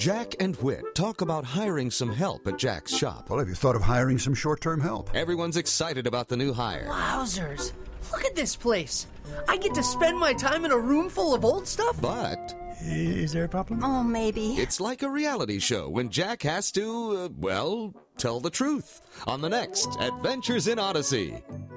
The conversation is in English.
Jack and Whit talk about hiring some help at Jack's shop. Well, have you thought of hiring some short-term help? Everyone's excited about the new hire. Wowzers. Look at this place. I get to spend my time in a room full of old stuff? But Is there a problem? Oh, maybe. it's like a reality show when Jack has to, tell the truth on the next Adventures in Odyssey.